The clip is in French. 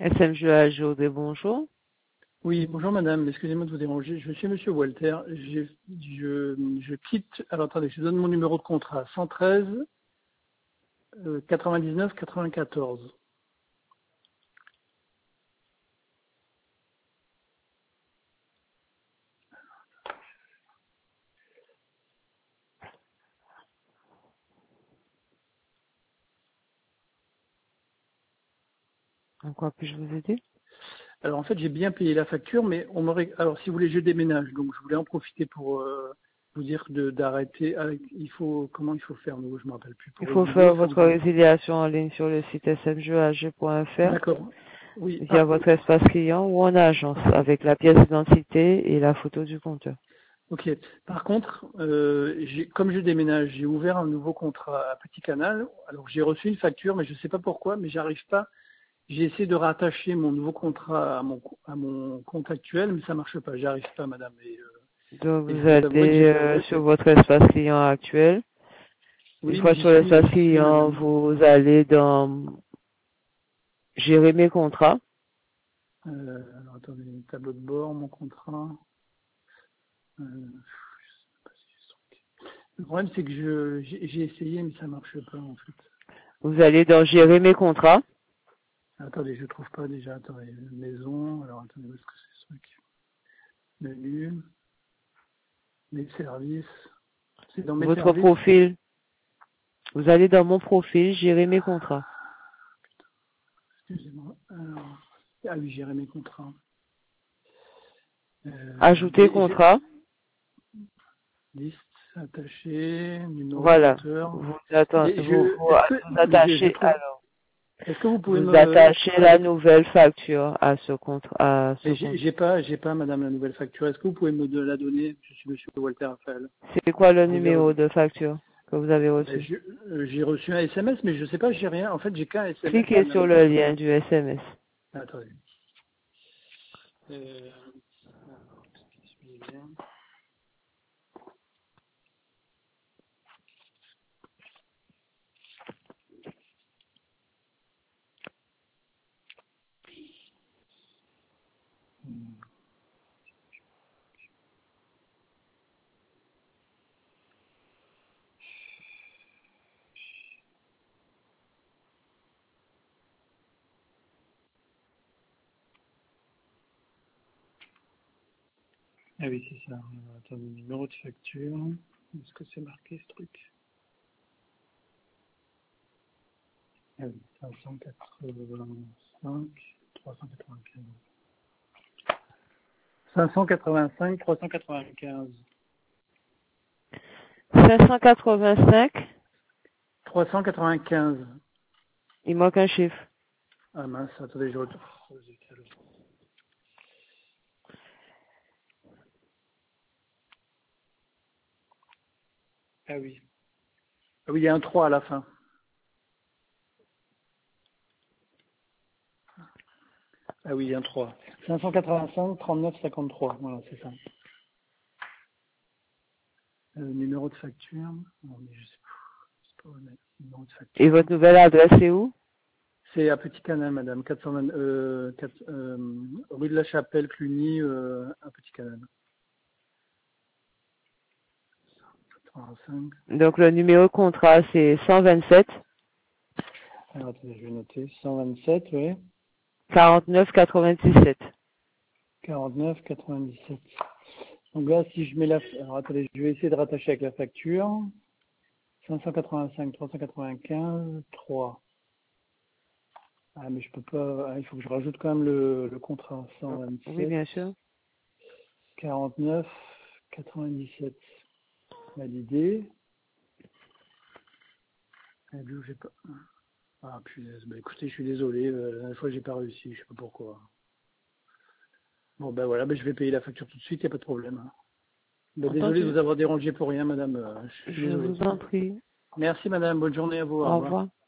SMGH, bonjour. Oui, bonjour madame, excusez-moi de vous déranger. Je suis monsieur Walter. Je quitte, alors attendez, je donne mon numéro de contrat, 113 99 94. En quoi puis-je vous aider? Alors en fait, j'ai bien payé la facture, mais on m'aurait, alors si vous voulez, je déménage, donc je voulais en profiter pour vous dire d'arrêter. Comment il faut faire, nous, je me rappelle plus. Il Pour faut résilier, faire il faut que votre résiliation en ligne sur le site smgag.fr D'accord. Oui. via votre espace client ou en agence Ok. avec la pièce d'identité et la photo du compteur. Ok. Par contre, comme je déménage, j'ai ouvert un nouveau contrat à Petit Canal. Alors j'ai reçu une facture, mais je ne sais pas pourquoi, mais j'arrive pas. J'ai essayé de rattacher mon nouveau contrat à mon compte actuel, mais ça marche pas. J'arrive pas, madame. Donc Et je vous vous avouerai que j'ai allez pas. sur votre espace client actuel. Une Oui, mais fois sur l'espace j'y suis, client, madame. vous allez dans Gérer mes contrats. Alors attendez, tableau de bord, mon contrat. Je sais pas si je sens. Le problème, c'est que j'ai essayé, mais ça marche pas en fait. Vous allez dans Gérer mes contrats. Attendez, je trouve pas déjà. Attendez, maison. Alors attendez, où est-ce que c'est ce truc? Menu, mes services. C'est dans mes Votre services. profil. Vous allez dans mon profil, Gérer mes contrats. Excusez-moi. Alors, ah oui, gérer mes contrats. Ajouter contrat. Liste attachée, numéro de Voilà. compteur. Vous Et vous est-ce que je attachez trouve, alors. est-ce que vous pouvez Vous me, attachez la nouvelle facture à ce mais compte. j'ai pas, madame, la nouvelle facture. Est-ce que vous pouvez la donner? Je suis monsieur Walter Raphaël. C'est quoi le Pour numéro vérifier. de facture que vous avez Ben, reçu? j'ai reçu un SMS, mais je sais pas, j'ai rien. En fait, j'ai qu'un SMS, Cliquez madame. sur le lien du SMS. Attendez. Alors, excusez bien. Ah oui, c'est ça. Attendez, numéro de facture. Est-ce que c'est marqué ce truc? Ah oui, 585, 395. 585, 395. 585, 395. il manque un chiffre. Ah mince, attendez, je retourne. Ah oui. Ah oui, il y a un 3 à la fin. Ah oui, il y a un 3. 585, 39, 53. Voilà, c'est ça. Numéro de facture. Non, mais je sais pas. C'est pas honnête. Numéro de Et facture. votre nouvelle adresse c'est où? C'est à Petit Canal, madame. 420, rue de la Chapelle, Cluny, à Petit Canal. 85. Donc le numéro de contrat c'est 127 Alors, attendez, je vais noter. 127, oui. 49 97. 49, 97. Donc là, si je mets alors attendez, je vais essayer de rattacher avec la facture. 585, 395, 3. Ah, mais je peux pas. Ah, il faut que je rajoute quand même le contrat. Oui, 127, bien sûr. 49, 97. Validé. Ah, d'où j'ai pas. Ah, punaise. Bah, écoutez, je suis désolé. La dernière fois, j'ai pas réussi. Je sais pas pourquoi. Bon, ben voilà, ben, je vais payer la facture tout de suite. Il n'y a pas de problème. Ben, désolé de Entendu. vous avoir dérangé pour rien, madame. Je suis Je désolé. vous en prie. Merci, madame. Bonne journée à vous. Au Au revoir. revoir.